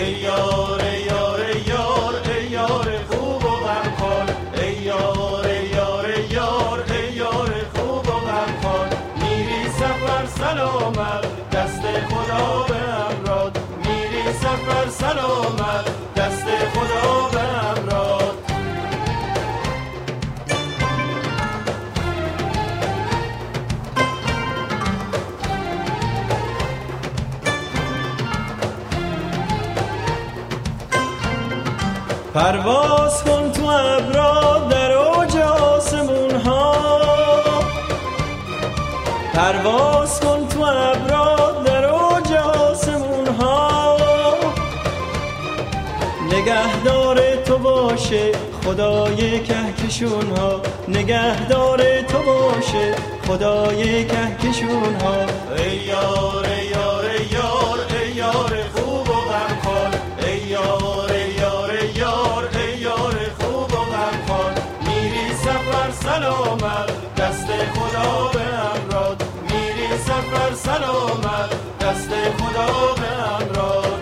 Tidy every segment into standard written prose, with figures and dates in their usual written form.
ای یار ای یار ای یار ای یار خوب و غمخوار، ای یار ای یار ای یار ای یار خوب و غمخوار. میری سفر سلامت دست خدا به امراد، میری سفر سلامت دست خدا به امراد. پرواز کن تو ابرا در اوج آسمون ها، پرواز کن تو ابرا در اوج آسمون ها. نگهدار تو باشه خدای کهکشون ها، نگهدار تو باشه خدای کهکشون ها. ای یار ای یار ای یار ای یار خوب و غمخوار، ای یار ای یار ای یار ای یار خوب و غمخوار. میری سفر سلامت دست خدا به امراد، میری سفر سلامت دست خدا به امراد.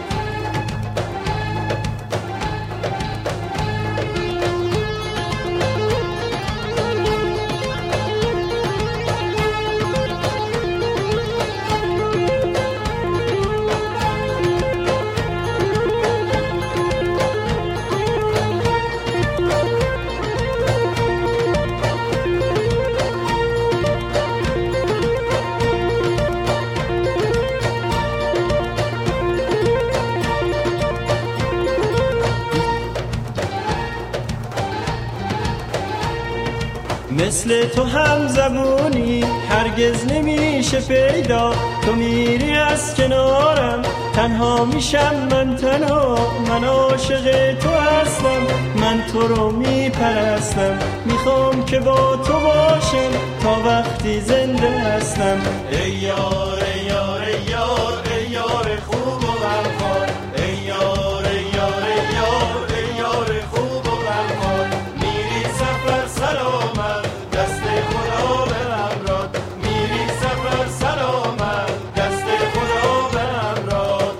مثل تو هم زبونی هرگز نمیشه پیدا، تو میری از کنارم تنها میشم من تنها. من عاشق تو هستم، من تو رو میپرستم، میخوام که با تو باشم تا وقتی زنده هستم. ای یار ای یار ای یار ای یار خوب و غمخوار، ای یار ای یار ای یار ای یار خوب و غمخوار. میری سفر سلامت دست خدا به امراد، میری سفر سلامت دست خدا به امراد.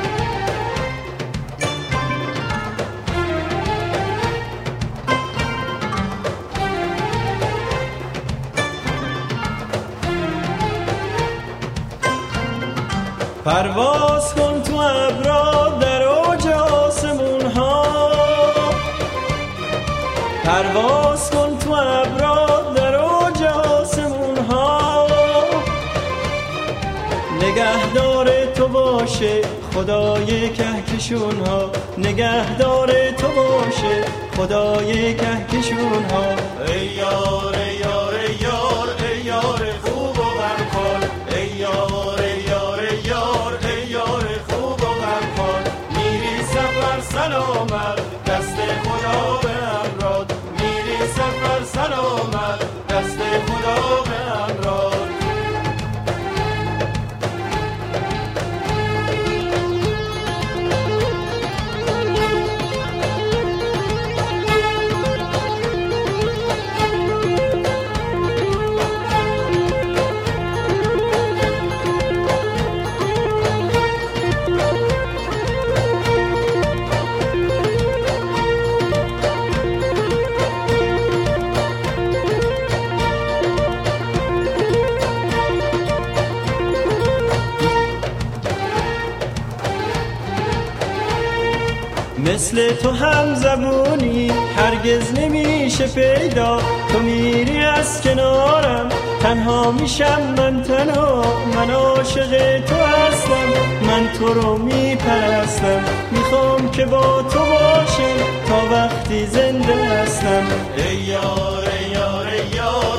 پرواز کن تو ابرا در اوج آسمون ها، پرواز کن تو ابرا در اوج آسمون ها. نگهدار تو باشه خدای کهکشون ها، نگهدار تو باشه خدای کهکشون ها. ای یار ای یار ای یار ای یار خوب و غمخوار، ای یار ای یار ای یار ای یار خوب و غمخوار. میری سفر سلامت دست خدا به امراد، میری سفر سلامت دست خدا به امراد. مثل تو هم زبونی هرگز نمیشه پیدا، تو میری از کنارم تنها میشم من تنها. من عاشق تو هستم، من تو رو میپرستم، میخوام که با تو باشم تا وقتی زنده هستم. ای یار ای یار ای یار